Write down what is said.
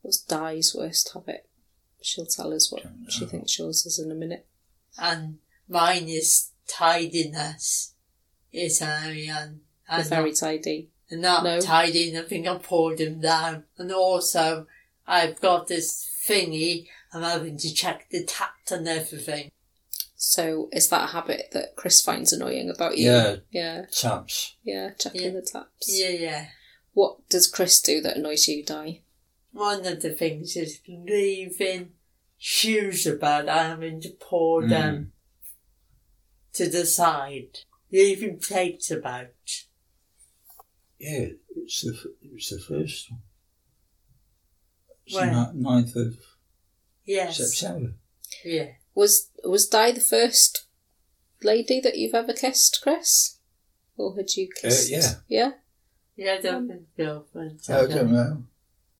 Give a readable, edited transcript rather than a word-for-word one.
What's Di's worst habit? She'll tell us what she thinks yours is in a minute. And mine is tidiness. It's Ariane. They're very tidy. Not tidy, I think I pulled them down. And also, I've got this thingy, I'm having to check the taps and everything. So, is that a habit that Chris finds annoying about you? Yeah. Taps. Yeah, checking the taps. Yeah. What does Chris do that annoys you, Di? One of the things is leaving shoes about, having to pour them to the side. Leaving plates about. Yeah, it was the first one. It's When? 9th of Yes. September. Yeah. Was Di the first lady that you've ever kissed, Chris? Or had you kissed? Yeah. Yeah? Yeah, I don't think girlfriend. I don't know.